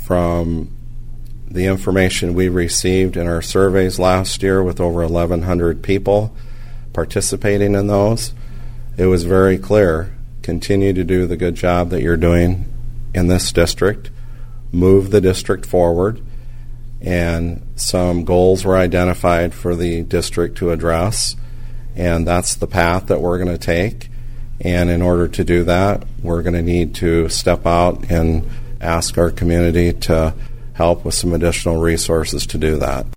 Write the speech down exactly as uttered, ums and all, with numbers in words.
from the information we received in our surveys last year with over eleven hundred people participating in those, it was very clear. Continue to do the good job that you're doing in this district. Move the district forward. And some goals were identified for the district to address. And that's the path that we're going to take. And in order to do that, we're going to need to step out and ask our community to help with some additional resources to do that.